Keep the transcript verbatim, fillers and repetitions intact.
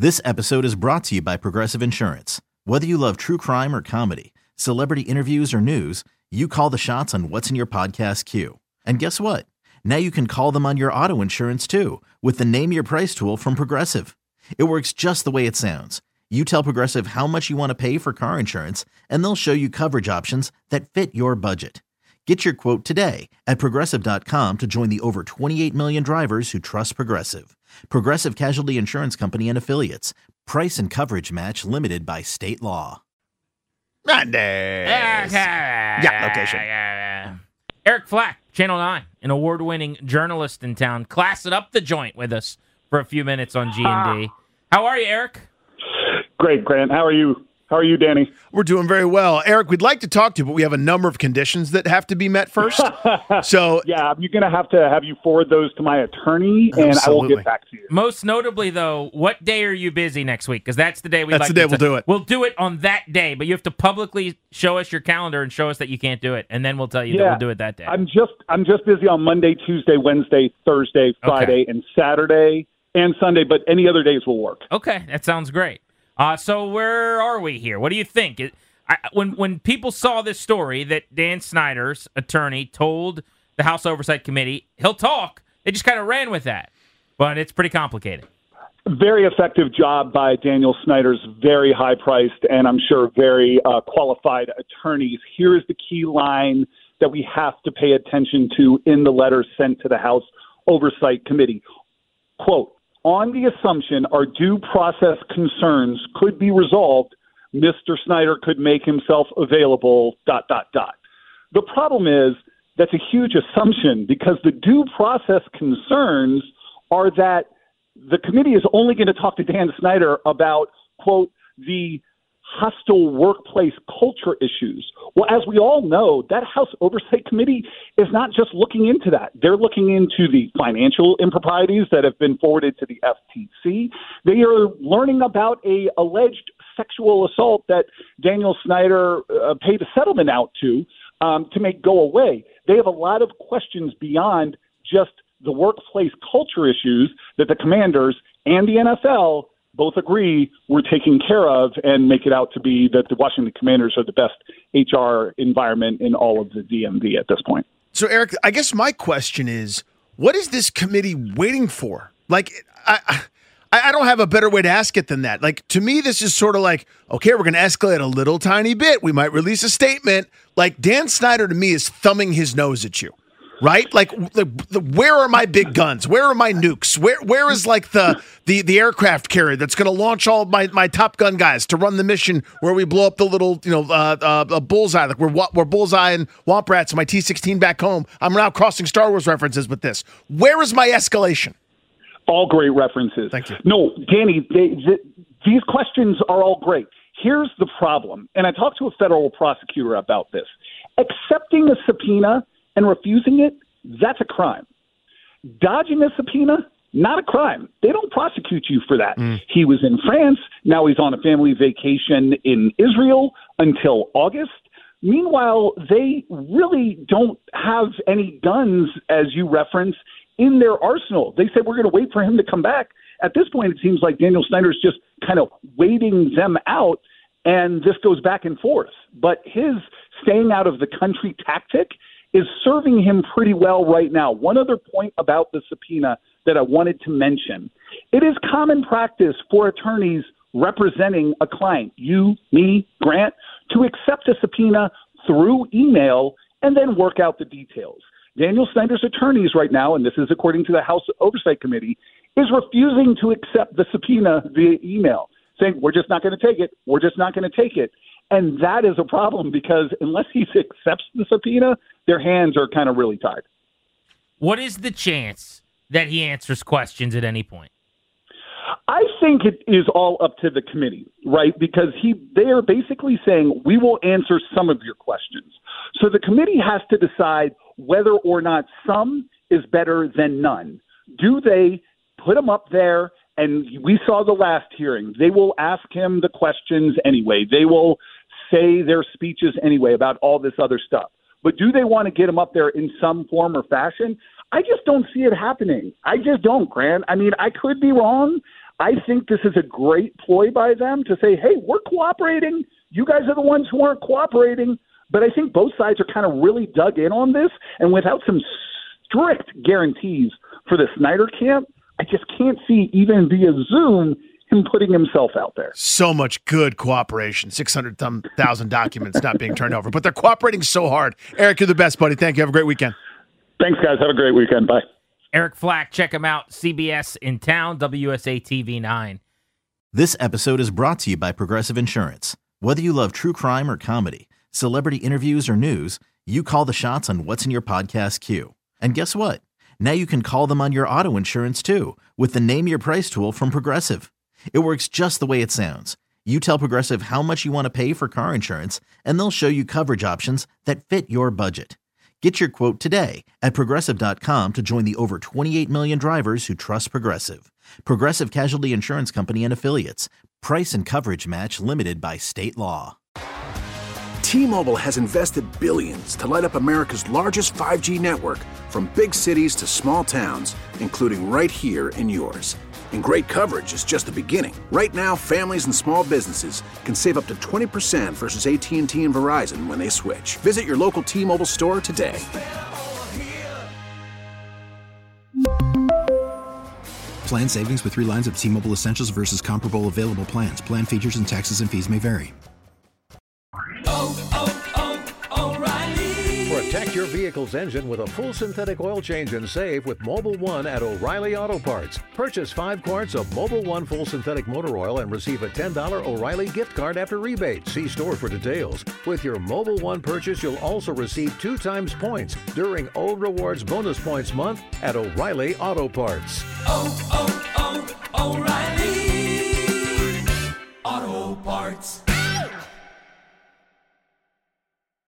This episode is brought to you by Progressive Insurance. Whether you love true crime or comedy, celebrity interviews or news, you call the shots on what's in your podcast queue. And guess what? Now you can call them on your auto insurance too with the Name Your Price tool from Progressive. It works just the way it sounds. You tell Progressive how much you want to pay for car insurance, and they'll show you coverage options that fit your budget. Get your quote today at Progressive dot com to join the over twenty-eight million drivers who trust Progressive. Progressive Casualty Insurance Company and Affiliates. Price and coverage match limited by state law. Mondays. Yeah, location. Eric Flack, Channel nine, an award-winning journalist in town, classing up the joint with us for a few minutes on G and D. How are you, Eric? Great, Grant. How are you? How are you, Danny? We're doing very well. Eric, we'd like to talk to you, but we have a number of conditions that have to be met first. So yeah, you're going to have to have you forward those to my attorney, and Absolutely. I will get back to you. Most notably, though, what day are you busy next week? Because that's the day we That's like the day to we'll t- do it. We'll do it on that day, but you have to publicly show us your calendar and show us that you can't do it, and then we'll tell you Yeah, that we'll do it that day. I'm just I'm just busy on Monday, Tuesday, Wednesday, Thursday, Friday, and Saturday, and Sunday, but any other days will work. Okay, that sounds great. Uh, so where are we here? What do you think? It, I, when when people saw this story that Dan Snyder's attorney told the House Oversight Committee he'll talk, they just kind of ran with that. But it's pretty complicated. Very effective job by Daniel Snyder's very high-priced and I'm sure very uh, qualified attorneys. Here is the key line that we have to pay attention to in the letter sent to the House Oversight Committee. Quote, on the assumption our due process concerns could be resolved, Mister Snyder could make himself available, dot, dot, dot. The problem is that's a huge assumption because the due process concerns are that the committee is only going to talk to Dan Snyder about, quote, the hostile workplace culture issues. Well, as we all know, that House Oversight Committee is not just looking into that. They're looking into the financial improprieties that have been forwarded to the F T C. They are learning about a alleged sexual assault that Daniel Snyder uh, paid a settlement out to um, to make go away. They have a lot of questions beyond just the workplace culture issues that the commanders and the N F L both agree we're taking care of and make it out to be that the Washington Commanders are the best H R environment in all of the D M V at this point. So, Eric, I guess my question is, what is this committee waiting for? Like, I, I, I don't have a better way to ask it than that. Like, to me, this is sort of like, okay, we're going to escalate a little tiny bit. We might release a statement. Like, Dan Snyder, to me, is thumbing his nose at you. Right? Like, the, the, where are my big guns? Where are my nukes? Where Where is, like, the the, the aircraft carrier that's going to launch all of my, my Top Gun guys to run the mission where we blow up the little, you know, uh, uh, uh, bullseye? Like, we're, we're Bullseye and Womp Rats and my T sixteen back home. I'm now crossing Star Wars references with this. Where is my escalation? All great references. Thank you. No, Danny, they, they, these questions are all great. Here's the problem, and I talked to a federal prosecutor about this. Accepting a subpoena and refusing it, that's a crime. Dodging a subpoena, not a crime. They don't prosecute you for that. Mm. He was in France. Now he's on a family vacation in Israel until August. Meanwhile, they really don't have any guns, as you reference, in their arsenal. They said, we're going to wait for him to come back. At this point, it seems like Daniel Snyder's just kind of waiting them out, and this goes back and forth. But his staying out of the country tactic is serving him pretty well right now. One other point about the subpoena that I wanted to mention. It is common practice for attorneys representing a client, you, me, Grant, to accept a subpoena through email and then work out the details. Daniel Snyder's attorneys right now, and this is according to the House Oversight Committee, is refusing to accept the subpoena via email, saying, we're just not going to take it. We're just not going to take it. And that is a problem because unless he accepts the subpoena, their hands are kind of really tied. What is the chance that he answers questions at any point? I think it is all up to the committee, right? Because he they are basically saying, we will answer some of your questions. So the committee has to decide whether or not some is better than none. Do they put him up there? And we saw the last hearing. They will ask him the questions anyway. They will say their speeches anyway about all this other stuff. But do they want to get him up there in some form or fashion? I just don't see it happening. I just don't, Grant. I mean, I could be wrong. I think this is a great ploy by them to say, hey, we're cooperating. You guys are the ones who aren't cooperating. But I think both sides are kind of really dug in on this. And without some strict guarantees for the Snyder camp, I just can't see, even via Zoom, him putting himself out there. So much good cooperation. six hundred thousand documents not being turned over. But they're cooperating so hard. Eric, you're the best, buddy. Thank you. Have a great weekend. Thanks, guys. Have a great weekend. Bye. Eric Flack, check him out. C B S in town, W S A T V nine. This episode is brought to you by Progressive Insurance. Whether you love true crime or comedy, celebrity interviews or news, you call the shots on what's in your podcast queue. And guess what? Now you can call them on your auto insurance too with the Name Your Price tool from Progressive. It works just the way it sounds. You tell Progressive how much you want to pay for car insurance, and they'll show you coverage options that fit your budget. Get your quote today at Progressive dot com to join the over twenty-eight million drivers who trust Progressive. Progressive Casualty Insurance Company and Affiliates. Price and coverage match limited by state law. T-Mobile has invested billions to light up America's largest five G network, from big cities to small towns, including right here in yours. And great coverage is just the beginning. Right now, families and small businesses can save up to twenty percent versus A T and T and Verizon when they switch. Visit your local T-Mobile store today. Plan savings with three lines of T-Mobile Essentials versus comparable available plans. Plan features and taxes and fees may vary. Oh, oh, oh, O'Reilly. Protect your vehicle's engine with a full synthetic oil change and save with Mobil one at O'Reilly Auto Parts. Purchase five quarts of Mobil one full synthetic motor oil and receive a ten dollars O'Reilly gift card after rebate. See store for details. With your Mobil one purchase, you'll also receive two times points during O Rewards Bonus Points Month at O'Reilly Auto Parts. Oh, oh, oh, O'Reilly Auto Parts.